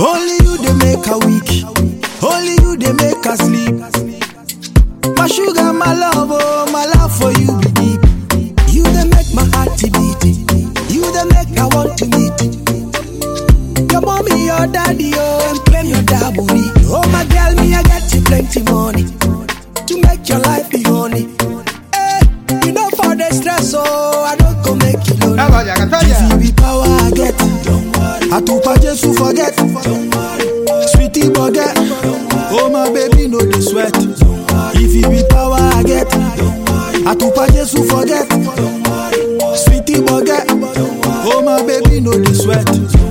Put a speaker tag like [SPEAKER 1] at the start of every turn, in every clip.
[SPEAKER 1] Only you they make her weak. Only you they make her sleep. My sugar, my love for you be deep. You they make my heart to beat. You they make I want to meet. Your mommy, your daddy, and claim your daburi. Oh my girl, me I get you plenty money to make your life be honey. Hey, you know for the stress, so I don't go make you lonely. If you be power, I get. I took a just to forget. Sweetie forget. Oh my baby, no the sweat. If you be power, I get. I took a just to forget. Sweetie forget. Oh my baby, no the sweat.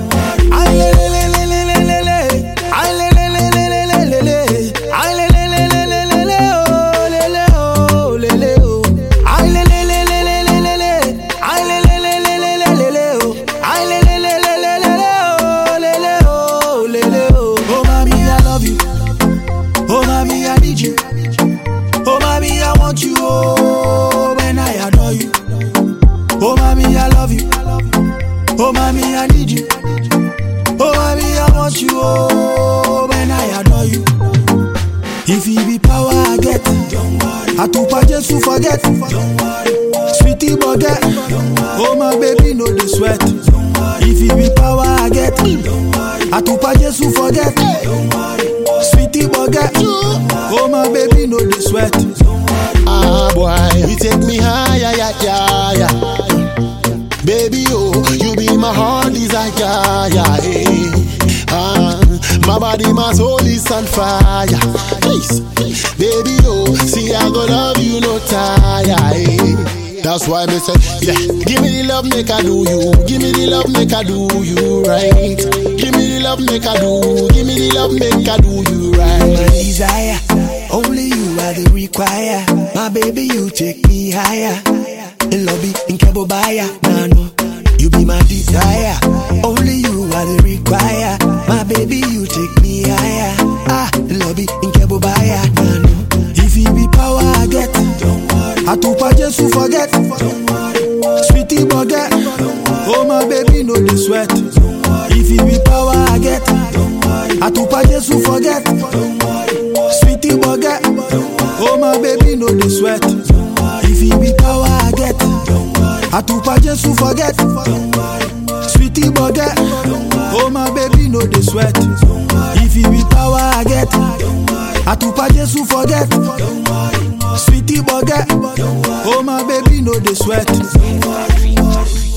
[SPEAKER 1] Oh mommy, I need you. Oh mommy, I want you. Oh, when I adore you. Oh mommy, I love you. Oh mommy, I need you. Oh mommy, I want you. Oh, when I adore you. If you be power, I get. I took a just to forget. Sweetie forget. Oh my baby, no the sweat. If you be power, I get. I took a just to forget. Sweetie forget. Oh my baby, no the sweat.
[SPEAKER 2] Ah boy, you take me higher, yeah. Baby, oh, you be my heart desire, yeah. My body, my soul is on fire. Please, baby, oh, see I go love you no tire. That's why me say, yeah, give me the love, make I do you. Give me the love, make I do you right. Give me the love, make I do. Give me the love, make I do you right.
[SPEAKER 1] My desire, only you are the require. My baby, you take me higher. In lobby, in Kebobaya, no. You be my desire. Only you are the require. My baby, you take me higher. In lobby, in Kebobaya, no. If you be power, I get. I took a just to forget. Sweetie forget. Oh my baby, no the sweat. If you be power, I get. I took a just to forget. Sweetie forget. Oh my baby, no the sweat. If you be power, I get. I took a just to forget. Sweetie forget. Oh my baby, no the sweat. If you be power, I get. I took a just to forget. Sweetie forget. Oh my baby, no the sweat.